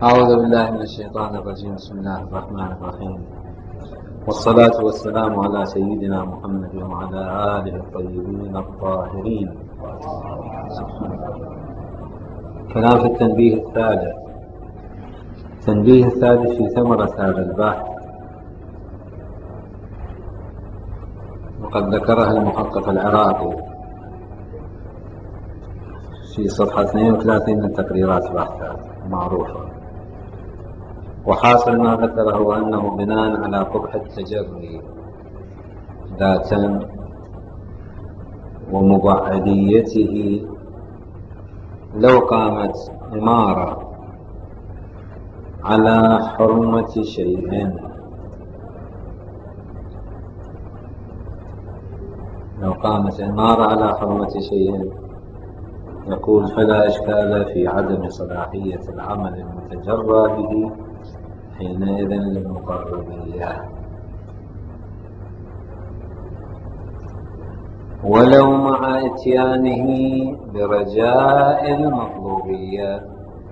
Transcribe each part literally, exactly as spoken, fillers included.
أعوذ بالله من الشيطان الرجيم. بسم الله الرحمن الرحيم، والصلاة والسلام على سيدنا محمد وعلى آله الطيبين الطاهرين. كلام في التنبيه الثالث. التنبيه الثالث في ثمرة هذا البحث، وقد ذكرها المحقق العراقي في صفحة اثنين وثلاثين من تقريرات بحثه معروفة. وحاصل ما ذكره أنه بناء على قبح التجري ذاتا ومبعديته، لو قامت إمارة على حرمة شيء لو قامت إمارة على حرمة شيء يقول فلا إشكال في عدم صلاحية العمل المتجرى به حينئذ للمقربية، ولو مع اتيانه برجاء المطلوبية.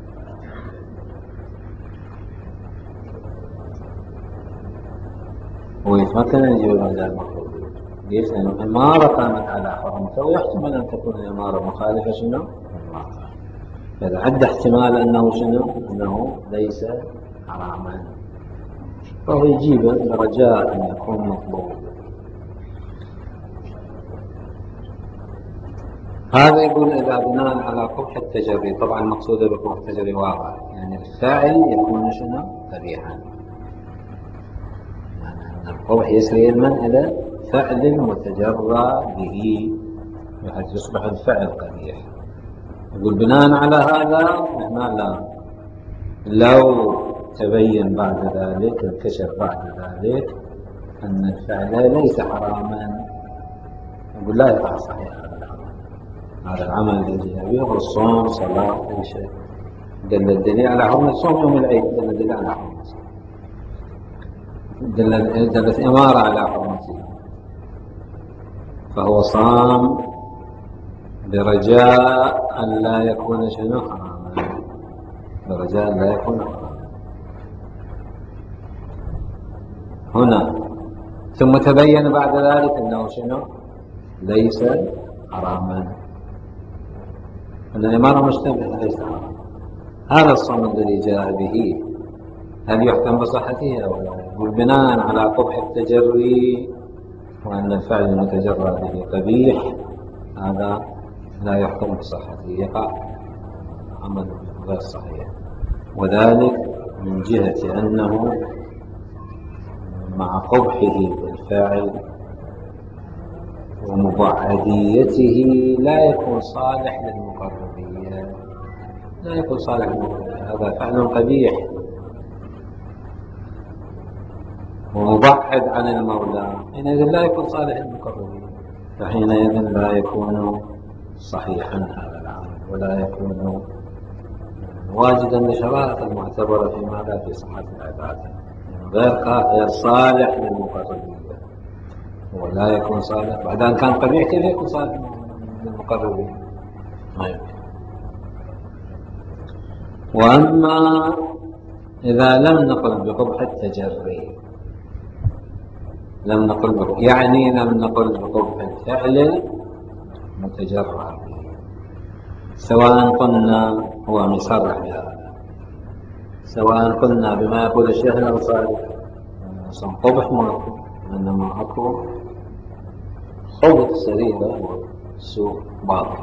ويتمكن أن يجيب رجاء المطلوبية. ليش؟ لأنه إمارة قامت على حرمته، ويحتمل أن تكون الإمارة مخالفة شنو؟ إذا عد احتمال أنه شنو؟ أنه ليس حراما، فهو يجيب برجاء أن يكون مطلوب. هذا يقول إذا بناء على قبح التجري، طبعا المقصود بقبح التجري واضح، يعني الفاعل يكون شنو؟ قبيحا، يعني القبح يسري علما إلى فعل متجرى به بحيث يصبح الفعل قبيح. يقول بناء على هذا هنا لا، لو تبين بعد ذلك، انكشف بعد ذلك أن الفعل ليس حراما، يقول لا يقع صحيح هذا العمل. هذا العمل الذي به هو الصوم، صلاة، أي شيء دل الدليل على حرمة صوم يوم العيد، دل الدليل على حرمة، دلت إمارة على حرمته، فهو صام برجاء أن لا يكون شنو حراما، برجاء أن لا يكون حراما هنا. ثم تبين بعد ذلك أنه شنو؟ ليس حراما، أن الإمارة مشتبهة ليس حراما. هذا الصوم الذي جاء به هل يحكم بصحته أو لا؟ يقول بناء على قبح التجري وأن الفعل المتجرى به قبيح، هذا لا يحكم بصحته، يقع عمل غير صحيح، وذلك من جهة أنه مع قبحه بالفاعل ومبعديته لا يكون صالح للمقربية، لا يكون صالح للمقربية، هذا فعل قبيح ومبعد عن المولى، حينئذ لا يكون صالح للمقربية، فحينئذ لا يكون صحيحا هذا العمل، ولا يكون واجدا لشرائط المعتبرة في ماذا؟ في صحة العبادة، غير غير صالح للمقربية، ولا يكون صالح بعد أن كان قبيح، كيف يكون صالح للمقربين؟ وأما إذا لم نقل بقبح التجري، لم نقل بقبح، يعني لم نقل بقبح الفعل متجرى، سواء قلنا هو مصرح بهذا، سواء قلنا بما يقول الشيخ الأنصاري قبح ماكو، إنما أكو خبث سريرة وسوء باطل،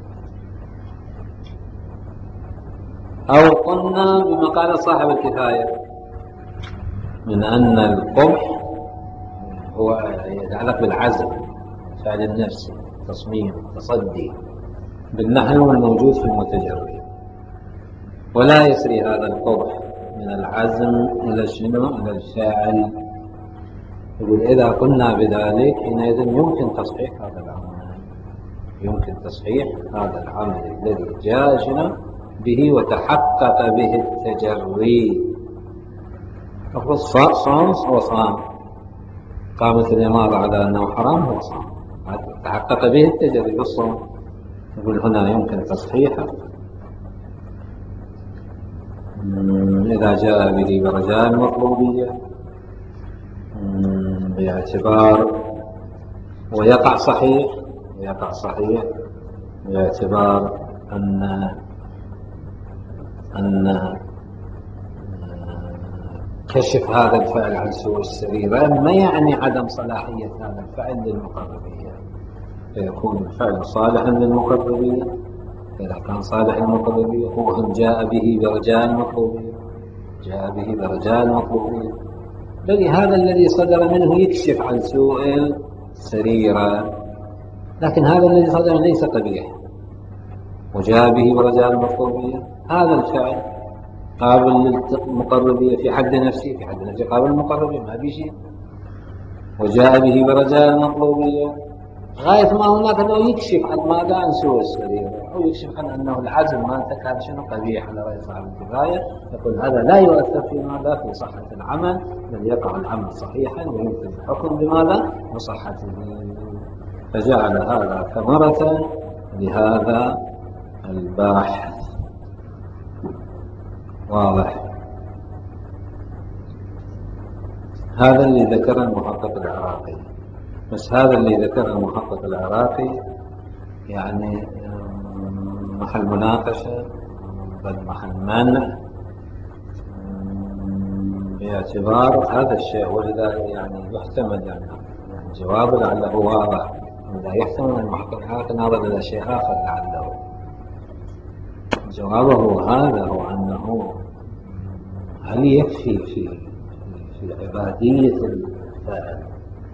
أو قلنا بما قال صاحب الكفاية من أن القبح هو يتعلق بالعزم، فعل النفس، تصميم، تصدي بالنحو الموجود في المتجري، ولا يسري هذا القبح من العزم إلى شنو؟ إلى الفاعل. يقول إذا قلنا بذلك حينئذ يمكن تصحيح هذا العمل، يمكن تصحيح هذا العمل الذي جاء شنو به وتحقق به التجري. صام وصام، قامت الإمارة على أنه حرام، هو صام، تحقق به التجري بالصوم. يقول هنا يمكن تصحيحه إذا جاء به برجاء المطلوبية باعتبار ويقع صحيح ويقع صحيح باعتبار أن أن كشف هذا الفعل عن سوء السريرة ما يعني عدم صلاحية هذا الفعل للمقربية، فيكون الفعل صالحا للمقربية. إذا كان صالح للمقربية هو جاء به برجاء المطلوبية، جاء به برجاء المطلوبية، بل هذا الذي صدر منه يكشف عن سوء السريرة، لكن هذا الذي صدر ليس قبيح وجاء به برجاء المطلوبية. هذا الفعل قابل للمقربية في حد نفسه، في حد نفسه قابل للمقربية ما في شيء، وجاء به برجاء المطلوبية غاية ما هناك أنه يكشف عن ماذا؟ عن سوء السريرة، أو يكشف عن أنه العزم ما كان شنو قبيح على رأي صاحب الكفاية، يقول هذا لا يؤثر في ماذا؟ في صحة العمل، بل يقع العمل صحيحا ويمكن الحكم بماذا؟ بصحته. فجعل هذا ثمرة لهذا الباحث. واضح؟ هذا اللي ذكر المحقق العراقي، بس هذا اللي ذكر المحقق العراقي يعني محل مناقشة بل محل منع باعتبار هذا الشيء، ولذا يعني يحتمل يعني, يعني جوابه لعله واضح، لا يحتمل أن المحقق العراقي نظر إلى شيء آخر لعله جوابه هذا هو أنه هل يكفي في في عبادية الفاعل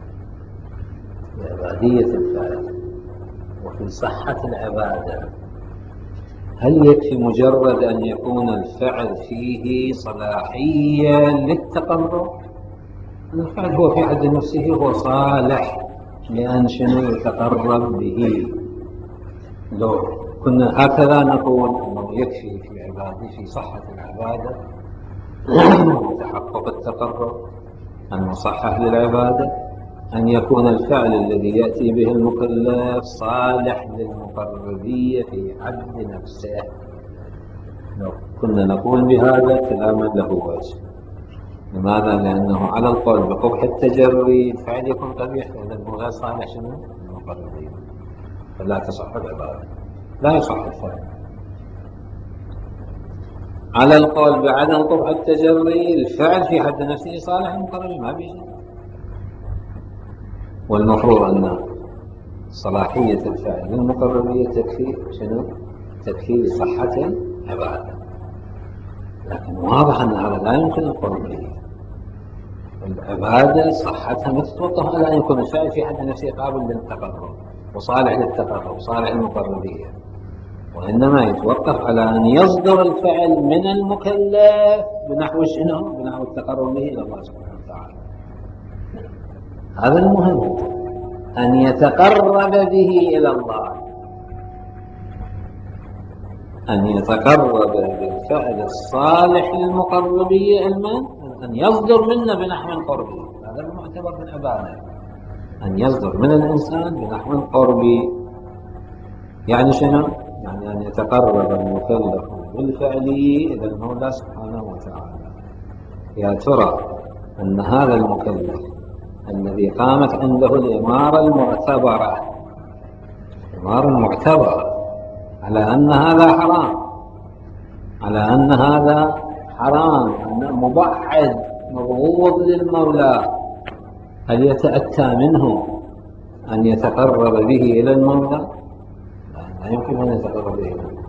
في عبادية الفاعل وفي صحة العبادة، هل يكفي مجرد أن يكون الفعل فيه صلاحية للتقرب؟ الفعل هو في حد نفسه هو صالح لأن شنو يتقرب به. لو كنا هكذا نقول أنه يكفي في عبادة في صحة العبادة وتحقق التقرب المصحح للعبادة أن يكون الفعل الذي يأتي به المكلف صالح للمقربية في حد نفسه. لو كنا نقول بهذا كلاما له وجه. لماذا؟ لأنه على القول بقبح التجري الفعل يكون قبيح، فإذا هو غير صالح شنو؟ المقربية، فلا تصح العبادة، لا يصح الفعل. على القول بعدم قبح التجري الفعل في حد نفسه صالح المقربية ما بيجي، والمفروض أن صلاحية الفعل للمقربية تكفي شنو؟ تكفي لصحة العبادة، لكن واضح أن هذا لا يمكن القول به. العبادة صحتها ما تتوقف على أن يكون الفعل في حد نفسه قابل للتقرب وصالح للتقرب وصالح المقربية، وإنما يتوقف على أن يصدر الفعل من المكلف بنحو شنو؟ بنحو التقرب به إلى الله سبحانه وتعالى. هذا المهم، أن يتقرب به إلى الله، أن يتقرب بالفعل الصالح للمقربية علما، أن يصدر منا بنحو القرب، هذا المعتبر من العبادة، أن يصدر من الإنسان بنحو القرب. يعني شنو؟ يعني أن يتقرب المكلف بالفعل إلى المولى سبحانه وتعالى. يا ترى أن هذا المكلف الذي قامت عنده الإمارة المعتبرة، الإمارة المعتبرة على أن هذا حرام، على أن هذا حرام، أن مبعد مبغوض للمولى، هل يتأتى منه أن يتقرب به إلى المولى؟ لا يمكن أن يتقرب به إلى المولى.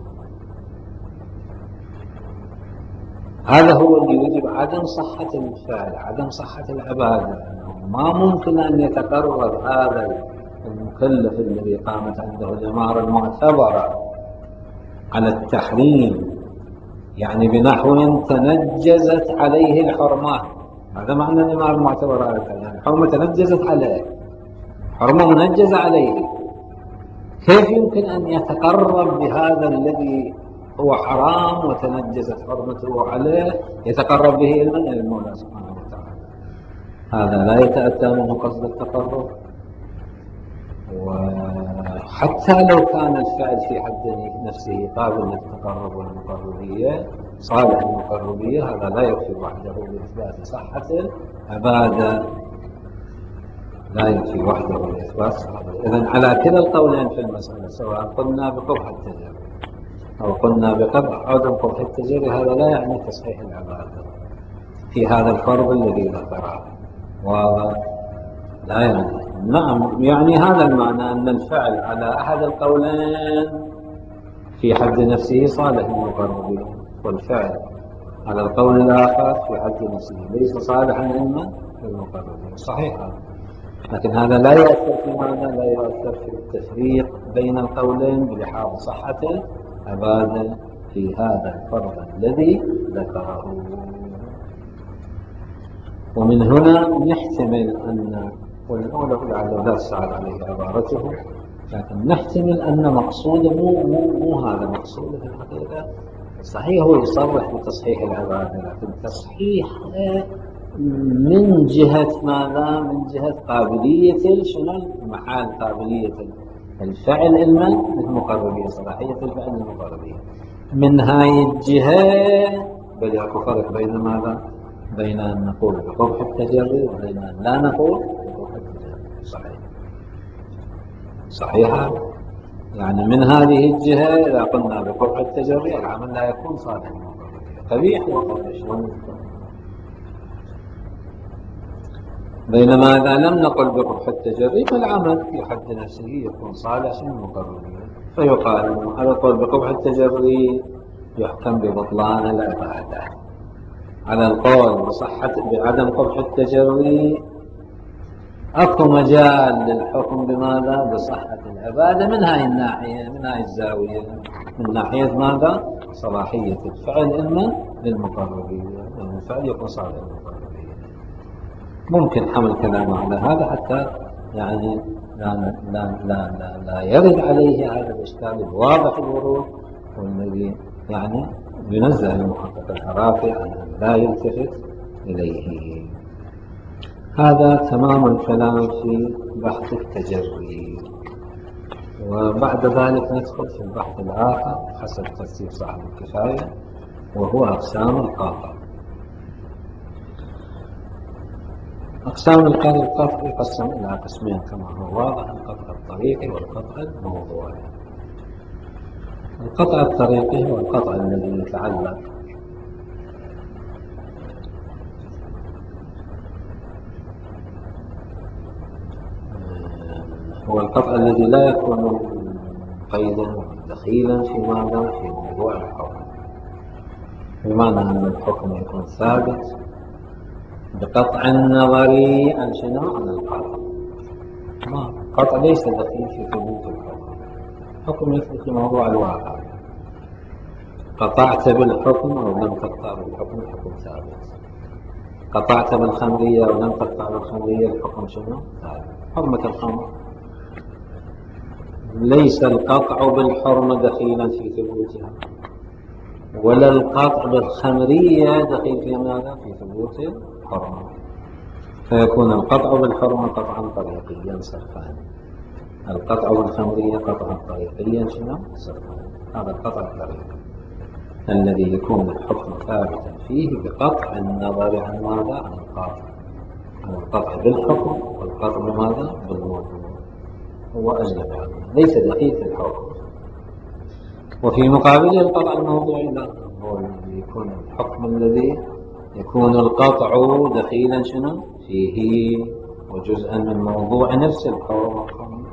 هذا هو اللي يجب عدم صحة الفعل، عدم صحة العبادة، ما ممكن أن يتقرب هذا المكلف الذي قامت عنده الإمارة المعتبرة على التحريم، يعني بنحو تنجزت عليه الحرمة. هذا معنى الإمارة المعتبرة على التحريم، يعني الحرمة تنجزت عليه، حرمة منجزة عليه، كيف يمكن أن يتقرب بهذا الذي هو حرام وتنجزت حرمته عليه، يتقرب به إلى المولى سبحانه وتعالى؟ هذا لا يتأتى منه قصد التقرب، حتى لو كان الفعل في حد نفسه قابل للتقرب والمقربية صالح المقربية، هذا لا يكفي وحده لإثبات صحة العبادة، لا يكفي وحده لإثبات صحة. إذن على كلا القولين في المسألة، سواء قلنا بقبح التجري أو قلنا بقبح عدم قبح التجري، هذا لا يعني تصحيح العبادة في هذا الفرض الذي ذكره، ولا يعني. نعم، يعني هذا المعنى أن الفعل على أحد القولين في حد نفسه صالح للمقربين، والفعل على القول الآخر في حد نفسه ليس صالحا إما للمقربين. صحيح، لكن هذا لا يؤثر في ماذا؟ لا يؤثر في التفريق بين القولين بلحاظ صحة العبادة في هذا الفرض الذي ذكره. ومن هنا نحتمل أن، والأولى لعله لا تساعد عليه عبارته، لكن نحتمل أن مقصوده مو, مو, مو هذا مقصوده في الحقيقة. صحيح هو يصرح بتصحيح العبادة، لكن تصحيح من جهة ماذا؟ من جهة قابلية شنو؟ محال قابلية الفعل علما للمقربية، صلاحية الفعل للمقربية. من هاي الجهة بل يكون فرق بين ماذا؟ بين أن نقول بقبح التجري وبين أن لا نقول بقبح التجري. صحيح صحيح يعني من هذه الجهة إذا قلنا بقبح التجري العمل لا يكون صالحا قبيح وقبح، بينما إذا لم نقل بقبح التجري فالعمل في حد نفسه يكون صالحا مقربا. فيقال على القول بقبح التجري يحكم ببطلان العبادة، على القول بصحة بعدم قبح التجري أكو مجال للحكم بماذا؟ بصحة العبادة من هاي الناحية، من هاي الزاوية، من ناحية ماذا؟ صلاحية الفعل إما للمقربين، يعني الفعل يكون صالح للمقربين. ممكن حمل كلامه على هذا حتى يعني لا, لا, لا, لا, لا يرد عليه هذا الإشكال الواضح الورود، والذي يعني ينزه المحقق العرافي عن أن لا يلتفت إليه. هذا تمام الكلام في بحث التجري. وبعد ذلك ندخل في البحث الآخر حسب ترتيب صاحب الكفاية، وهو أقسام القاطع. أقسام القطع يقسم إلى قسمين كما هو واضح: القطع الطريقي والقطع الموضوعي. القطع الطريقي هو القطع الذي يتعلق هو القطع الذي لا يكون قيدا دخيلا في ماذا؟ في موضوع الحكم، بمعنى أن الحكم يكون ثابت بقطع النظري عن شنو؟ عن القطع. القطع ليس دخيل في ثبوت الحكم، الحكم يثبت في موضوع الواقع. قطعت بالحكم أو لم تقطع بالحكم الحكم ثابت، قطعت بالخمرية أو لم تقطع بالخمرية الحكم شنو؟ ثابت. حرمة الخمر ليس القطع بالحرمة دخيلا في ثبوتها، ولا القطع بالخمرية دخيل في ماذا؟ في ثبوت الحرمة. فيكون القطع بالحرمة قطعا طريقيا صرفان، القطع بالخمرية قطعا طريقيا شنو؟ صرفان. هذا القطع الطريقي الذي يكون الحكم ثابتا فيه بقطع النظر عن ماذا؟ عن القاطع، عن القطع بالحكم والقطع بماذا؟ بالموضوع. هو أجلب عنه، ليس دقيق في الحكم. وفي مقابله القطع الموضوعي لا، هو الذي يكون الحكم الذي يكون القطع دخيلا شنو؟ فيه وجزءا من موضوع نفس الحكم،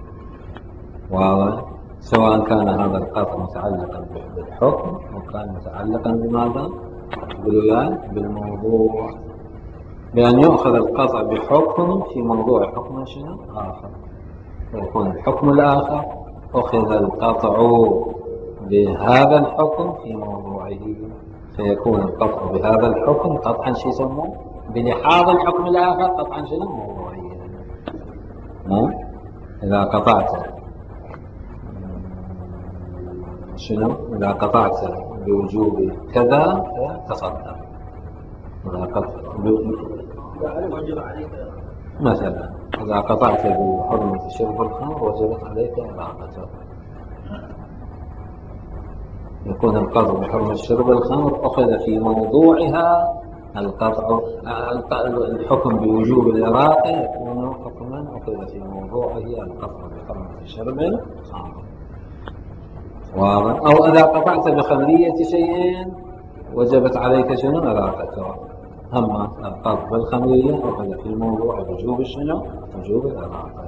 وسواء كان هذا القطع متعلقا بالحكم أو كان متعلقا بماذا؟ بالموضوع، بأن يؤخذ القطع بحكم في موضوع حكم شنو؟ آخر، ويكون الحكم الآخر أخذ القطع بهذا الحكم في موضوعه، فيكون القطع بهذا الحكم قطعا شو يسموه؟ بلحاظ الحكم الآخر قطعا شنو؟ موضوعيا. مو إذا قطعت شنو؟ إذا قطعت بوجوب كذا تصدق، إذا قطعت مثلا إذا قطعت بحرمة شرب الخمر وجبت عليك إراقته. يكون القطع بحرمة شرب الخمر أخذ في موضوعها القطع الحكم بوجوب الإراقة، يكون حكما أخذ في موضوعه القطع بحرمة شرب الخمر. أو إذا قطعت بخمرية شيء وجبت عليك شنو؟ إراقته. أما القطع بالخمرية أخذ في موضوع وجوب شنو؟ وجوب الإراقة.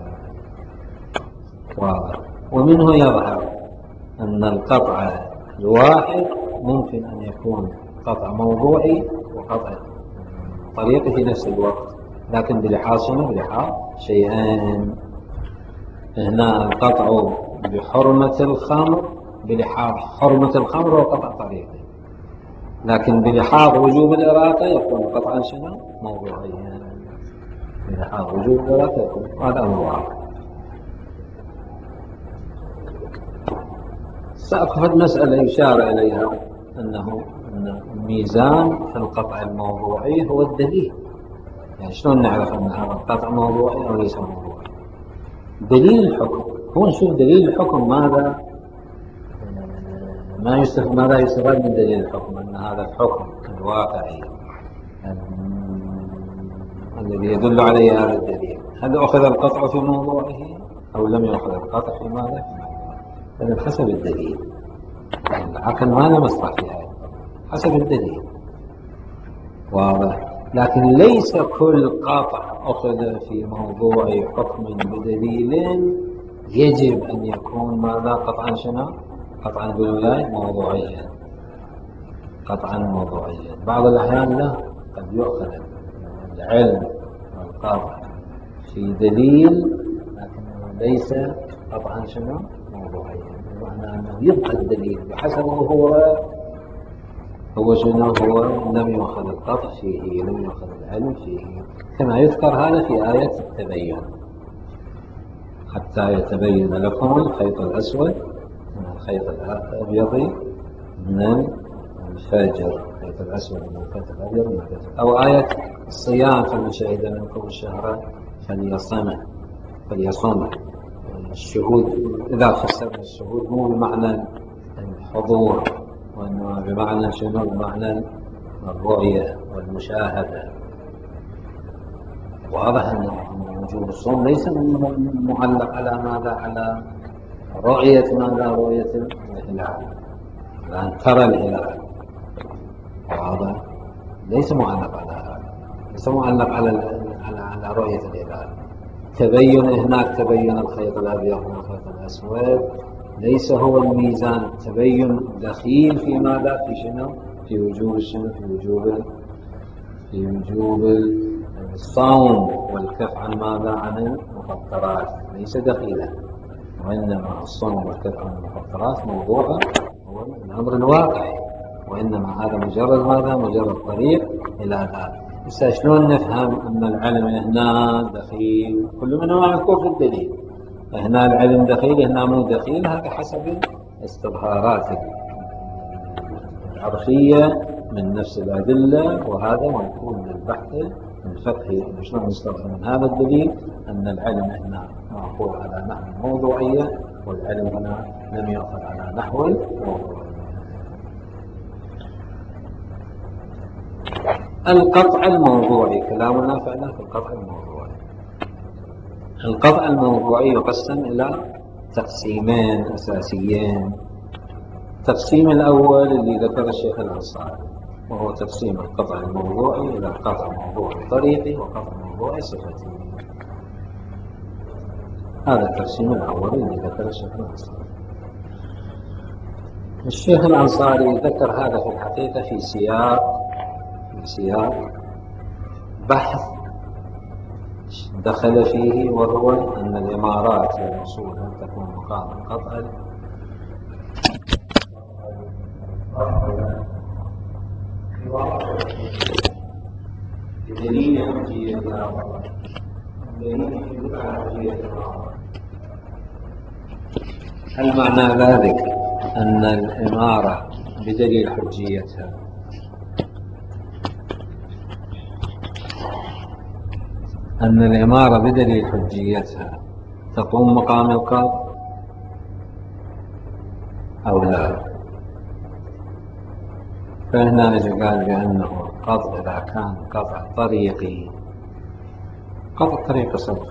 واضح. ومنه يظهر أن القطع الواحد ممكن أن يكون قطع موضوعي وقطع طريقي في نفس الوقت، لكن بلحاظ شنو؟ بلحاظ شيئين. هنا القطع بحرمة الخمر بلحاظ حرمة الخمر وقطع طريقي، لكن بلحاظ وجوب الإراقة يكون قطعا شنو؟ موضوعيا. بلحاظ وجوب الإراقة يكون هذا أمر واحد. سأقف مسألة يشار إليها أنه أن الميزان في القطع الموضوعي هو الدليل. يعني شلون نعرف أن هذا القطع موضوعي أو ليس موضوعي؟ دليل الحكم. هو نشوف دليل الحكم ماذا ما يستفاد ماذا يستفاد من دليل الحكم، أن هذا الحكم الواقعي الذي يدل عليه هذا الدليل هل أخذ القطع في موضوعه أو لم يأخذ القطع في ماذا؟ هذا حسب الدليل. العقل ما له مصلحة في هذا، حسب الدليل. واضح. لكن ليس كل قطع أخذ في موضوع حكم بدليل يجب أن يكون ماذا؟ قطعا شنو؟ قطعا بالولاية موضوعيا. قطعا موضوعيا. بعض الأحيان لا، قد يؤخذ العلم والقطع في دليل لكنه ليس قطعا شنو؟ موضوعيا. بمعنى أنه يبقى الدليل بحسبه هو هو شنو؟ هو لم يأخذ القطع فيه، لم يأخذ العلم فيه، كما يذكر هذا في آية التبين: حتى يتبين لكم الخيط الأسود من الخيط الأبيض من الفجر. الخيط الأسود من الخيط الأبيض من الفجر. أو آية الصيام: فمن شهد منكم الشهر فليصم فليصم. الشهود إذا فسرنا الشهود مو بمعنى الحضور، وإنما بمعنى شنو؟ بمعنى الرؤية والمشاهدة. واضح أن وجوب الصوم ليس معلق على ماذا؟ على رؤية ماذا؟ رؤية الهلال، لأن ترى الهلال. واضح. ليس معلق على هذا، ليس معلق على على على رؤية الهلال. تبين هناك تبين الخيط الأبيض من الخيط الأسود ليس هو الميزان. تبين دخيل في ماذا؟ في شنو؟ في وجوب شنو؟ في وجوب في وجوب الصوم والكف عن ماذا؟ عن المفطرات. ليس دخيلا، وإنما الصوم والكف عن المفطرات موضوع هو الأمر الواقعي، وإنما هذا مجرد ماذا؟ مجرد طريق إلى ذلك. بس شلون نفهم أن العلم هنا دخيل؟ كل من هو مذكور في الدليل. هنا العلم دخيل، هنا مو دخيل. هذا حسب استظهارات العرفية من نفس الأدلة، وهذا موكول للبحث الفقهي. شلون نستظهر من هذا الدليل أن العلم هنا معقول على نحو الموضوعية، والعلم هنا لم يأخذ على نحو الموضوعية. القطع الموضوعي، كلامنا فعلا في القطع الموضوعي. القطع الموضوعي يقسم إلى تقسيمين أساسيين. التقسيم الأول اللي ذكر الشيخ الأنصاري، وهو تقسيم القطع الموضوعي إلى قطع موضوعي طريقي وقطع موضوعي صفتي. هذا التقسيم الأول اللي ذكر الشيخ الأنصاري. الشيخ الأنصاري ذكر هذا في الحقيقة في سياق في سياق بحث دخل فيه، وهو أن الإمارات والأصول أن تكون مقام القطع بدليل حجية الأمر. هل معنى ذلك أن الإمارة بدليل حجيتها أن العمارة بدليل حجيتها تقوم مقام القطع أو لا. فهنا قال بأنه القطع إذا كان قطع طريقي، قطع طريق صرف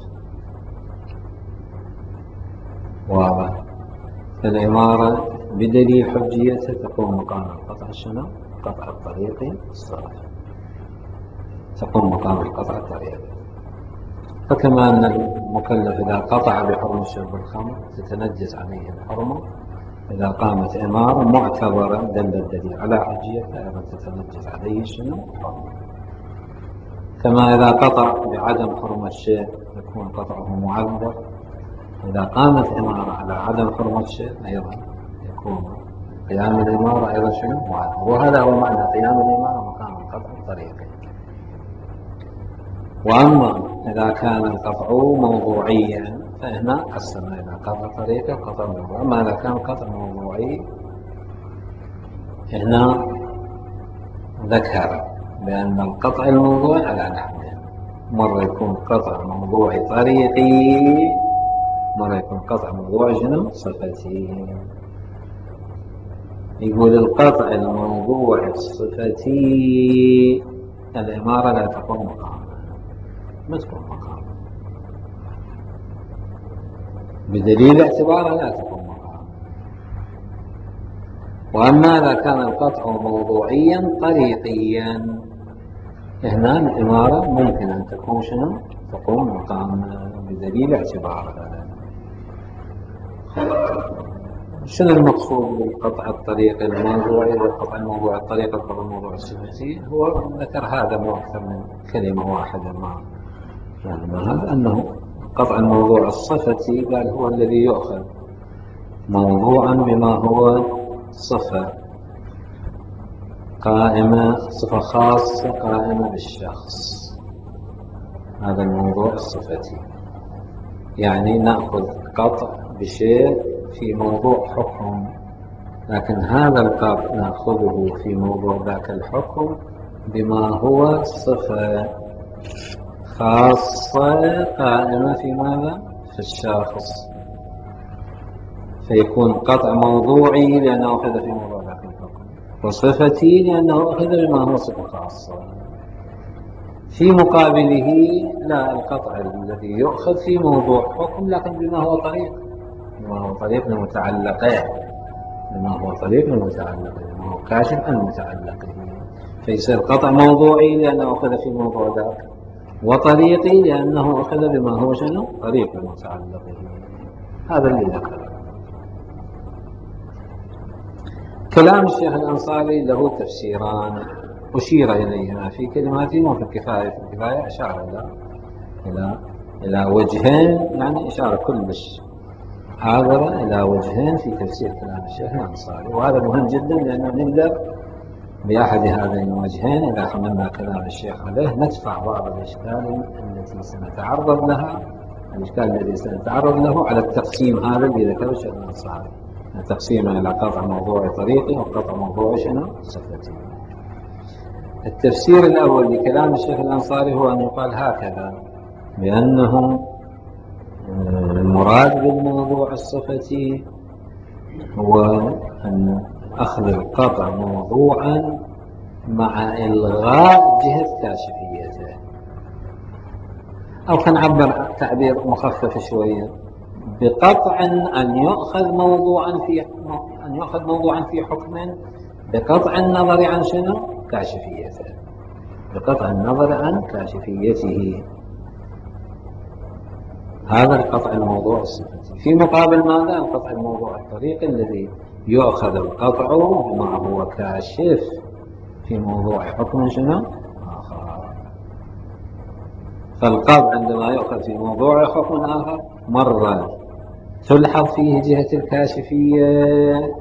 واضح، فالعمارة بدليل حجيتها تقوم مقام القطع شنو؟ قطع الطريقي الصرف، تقوم مقام القطع الطريقي. فكما أن المكلف إذا قطع بحرمة شرب الخمر تتنجس عليه الحرمة، إذا قامت عمارة معتبرة دل الدليل على حجيتها أيضا تتنجس عليه شنو؟ الحرمة. كما إذا قطع بعدم حرمة الشيء يكون قطعه معذر، إذا قامت عمارة على عدم حرمة الشيء أيضا يكون قيام العمارة أيضا شنو؟ معذر. وهذا هو معنى قيام العمارة مقام القطع الطريقي. وأما إذا كان القطع موضوعيا فهنا قسم إلى قطع طريقي وقطع موضوعي. أما إذا كان قطع موضوعي هنا ذكر بأن القطع الموضوعي على نحوين، مرة يكون قطع موضوعي طريقي، مرة يكون قطع موضوعي شنو؟ صفتي. يقول القطع الموضوعي الصفتي العمارة لا تقوم مقامه، ما تقوم مقامه بدليل اعتبارها لا تقوم مقامه. وأما إذا كان القطع موضوعيا طريقيا هنا العمارة ممكن أن تكون شنو؟ تقوم مقامه بدليل اعتبارها. شنو المقصود بالقطع الطريقي الموضوعي والقطع الموضوعي الطريقي والقطع الموضوعي الصفتي؟ هو ذكر هذا مو أكثر من كلمة واحدة ما يعني هذا أنه قطع الموضوع الصفتي قال هو الذي يؤخذ موضوعا بما هو صفة قائمة، صفة خاصة قائمة بالشخص، هذا الموضوع الصفتي. يعني نأخذ قطع بشيء في موضوع حكم، لكن هذا القطع نأخذه في موضوع ذاك الحكم بما هو صفة خاصة قائمة في ماذا؟ في الشخص، فيكون قطع موضوعي لأنه أخذ في موضوع ذاك الحكم، وصفتي لأنه أخذ بما هو صفة خاصة. في مقابله لا، القطع الذي يؤخذ في موضوع حكم لكن بما هو طريق، بما هو طريق لمتعلقه، بما هو طريق لمتعلقه، بما هو كاشف عن متعلقه، فيصير قطع موضوعي لأنه أخذ في موضوع ذاك، وطريقي لأنه أخذ بما هو شنو؟ طريق لمتعلقه. هذا اللي ذكره. كلام الشيخ الأنصاري له تفسيران أشير إليهما في كلماته وفي الكفاية. في الكفاية أشار إلى إلى إلى وجهين، يعني إشارة كلش حاضرة إلى وجهين في تفسير كلام الشيخ الأنصاري، وهذا مهم جدا لأنه نقدر بأحد هذين الوجهين إذا حملنا كلام الشيخ عليه ندفع بعض الإشكال التي سنتعرض لها، الإشكال الذي سنتعرض له على التقسيم هذا اللي ذكره الشيخ الأنصاري، التقسيم إلى قطع موضوعي طريقي وقطع موضوعي شنو؟ صفتي. التفسير الأول لكلام الشيخ الأنصاري هو أن يقال هكذا بأنه المراد بالموضوع الصفتي هو أن أخذ القطع موضوعا مع إلغاء جهة كاشفيته، أو كنعبر تعبير مخفف شوية بقطع أن يؤخذ موضوعا في أن يؤخذ موضوعا في حكم بقطع النظر عن شنو؟ كاشفيته، بقطع النظر عن كاشفيته. هذا القطع الموضوع الصفتي. في مقابل ماذا؟ القطع الموضوع الطريقي الذي يؤخذ القطع بما هو كاشف في موضوع حكم شنو؟ آخر. فالقطع عندما يؤخذ في موضوع حكم آخر مرة تلحظ فيه جهة الكاشفية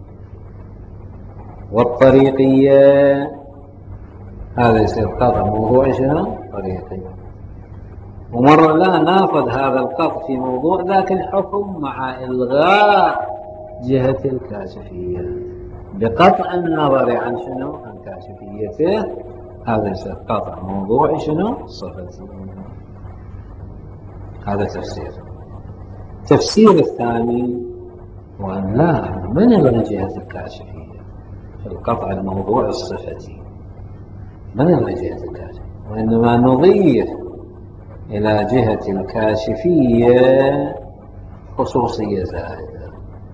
والطريقية، هذا يصير قطع موضوع شنو؟ طريقي. ومرة لا ناخذ هذا القطع في موضوع ذاك الحكم مع إلغاء جهة الكاشفية بقطع النظر عن شنو؟ عن كاشفيته، هذا يصير قطع موضوع شنو؟ صفتي. هذا تفسير. التفسير الثاني هو أن لا، ما نلغي جهة الكاشفية في القطع الموضوع الصفتي، ما نلغي جهة الكاشفية، وإنما نضيف إلى جهة الكاشفية خصوصية زائدة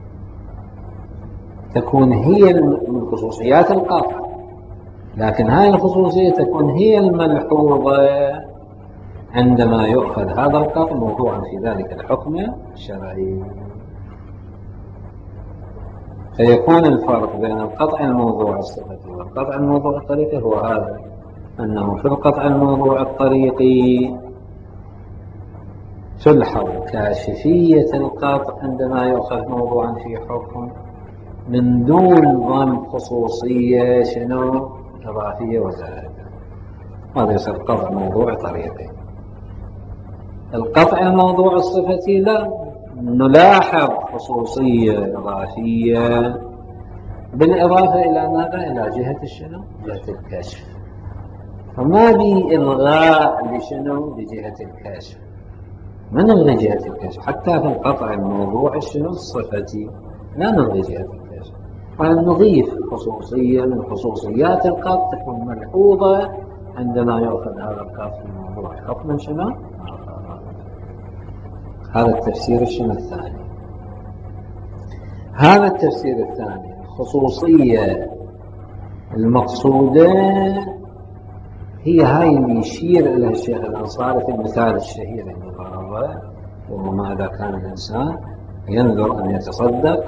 تكون هي من خصوصيات القطع، لكن هذه الخصوصية تكون هي الملحوظة عندما يؤخذ هذا القطع موضوعا في ذلك الحكم الشرعي. فيكون الفرق بين القطع الموضوع الصفتي والقطع الموضوع الطريقي هو هذا، أنه في القطع الموضوع الطريقي تلحظ كاشفية القطع عندما يؤخذ موضوعا في حكم من دون ضم خصوصية شنو إضافية وزائدة. هذا يصير قطع موضوع طريقي. القطع الموضوع الصفتي لا، نلاحظ خصوصية إضافية بالإضافة إلى ماذا؟ إلى جهة الشنو؟ جهة الكشف. فما بي إلغاء لشنو؟ لجهة الكشف، ما نلغي جهة الكشف حتى في القطع الموضوع الشنو الصفتي، لا نلغي جهة الكشف، ونضيف خصوصية من خصوصيات القطع تكون ملحوظة عندما يؤخذ هذا القطع في الموضوع حكما شنو؟ هذا التفسير الشنو الثاني. هذا التفسير الثاني الخصوصية المقصودة هي هاي اللي يشير إلى الشيخ الأنصاري في المثال الشهير اللي ضربه، وهو ماذا كان الإنسان ينذر أن يتصدق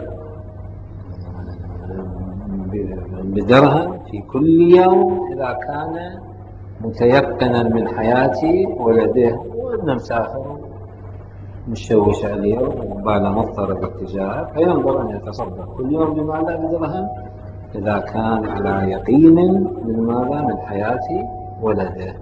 بدرهم في كل يوم إذا كان متيقنا من حياة ولده، وابنه مسافر مشوش عليه وبعد مضطرب اتجاهه، فينظر أن يتصدق كل يوم بماذا؟ بدرهم إذا كان على يقين من ماذا؟ من حياة ولده.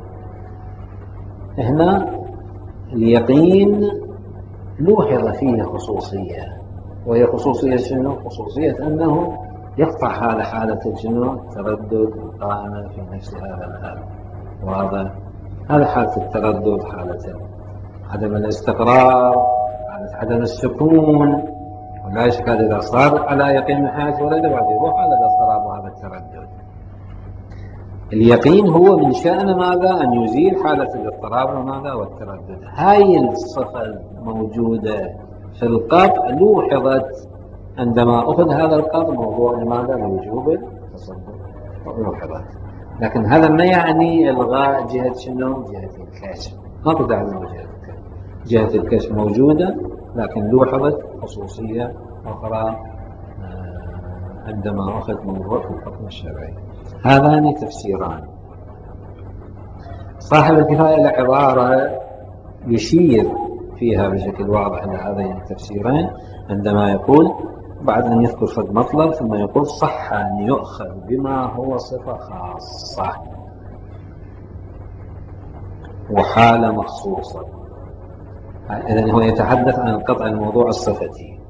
هنا اليقين لوحظ فيه خصوصية، وهي خصوصية شنو؟ خصوصية أنه يقطع هذا حالة الجنون التردد القائمة في نفس هذا الحال. وهذا هذا حالة التردد، حالة عدم الاستقرار، حالة عدم السكون، ولا يشك إذا صار على يقين من حياة ولده بعد يروح على الاضطراب وهذا التردد. اليقين هو من شأن ماذا؟ أن يزيل حالة الاضطراب وماذا؟ والتردد. هاي الصفة الموجودة في القطع لوحظت عندما أخذ هذا القطع موضوع لماذا؟ لوجوب التصدق لوحظت، لكن هذا ما يعني إلغاء جهة شنو؟ جهة الكشف، ما تدعي جهة الكشف. جهة الكشف موجودة لكن لوحظت خصوصية أخرى عندما أخذ موضوع في الحكم الشرعي. هذان تفسيران. صاحب الكفاية إلى عبارة يشير فيها بشكل واضح إلى هذين التفسيرين عندما يقول بعد أن يذكر فد مطلب ثم يقول صح أن يؤخذ بما هو صفة خاصة وحالة مخصوصة. إذن هو يتحدث عن القطع الموضوع الصفتي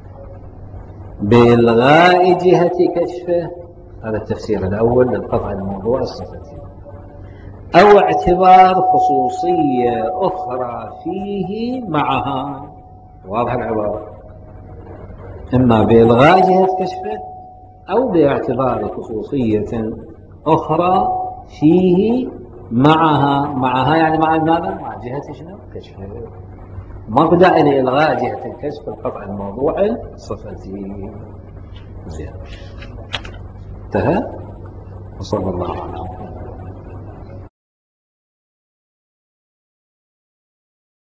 بإلغاء جهة كشفه، هذا التفسير الأول للقطع الموضوع الصفتي، أو اعتبار خصوصية أخرى فيه معها. واضح العبارة؟ إما بإلغاء جهة كشفه أو باعتبار خصوصية أخرى فيه معها. معها يعني مع ماذا؟ مع جهة شنو؟ كشفه. مبدأ لإلغاء جهة الكشف القطع الموضوع الصفتي. زين، انتهى. وصلى الله على محمد.